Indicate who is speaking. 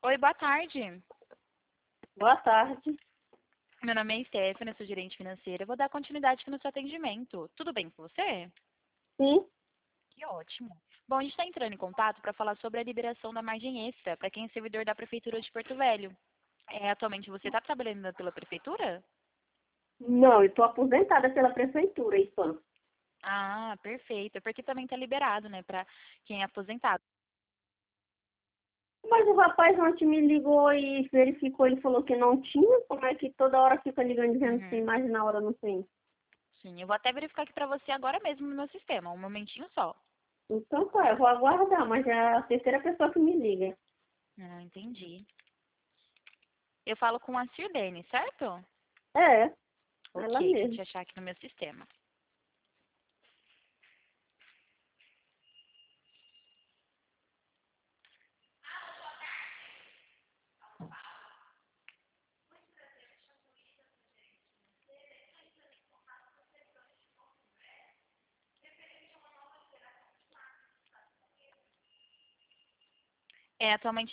Speaker 1: Oi, boa tarde.
Speaker 2: Boa tarde.
Speaker 1: Meu nome é Stephanie, eu sou gerente financeira. Eu vou dar continuidade aqui no seu atendimento. Tudo bem com você?
Speaker 2: Sim?
Speaker 1: Que ótimo. Bom, a gente está entrando em contato para falar sobre a liberação da margem extra para quem é servidor da Prefeitura de Porto Velho. Atualmente você está trabalhando pela Prefeitura?
Speaker 2: Não, eu estou aposentada pela prefeitura, isso.
Speaker 1: Ah, perfeito. É porque também está liberado, né, para quem é aposentado.
Speaker 2: Mas o rapaz ontem me ligou e verificou, ele falou que não tinha. Como é que toda hora fica ligando dizendo que tem,
Speaker 1: Uhum.
Speaker 2: mas na hora não tem?
Speaker 1: Sim, eu vou até verificar aqui para você agora mesmo no meu sistema. Um momentinho só.
Speaker 2: Então tá, eu vou aguardar, mas é a terceira pessoa que me liga.
Speaker 1: Ah, entendi. Eu falo com a Sirlene, certo?
Speaker 2: É,
Speaker 1: Ok,
Speaker 2: ela
Speaker 1: deixa eu te
Speaker 2: mesmo.
Speaker 1: achar aqui no meu sistema. Atualmente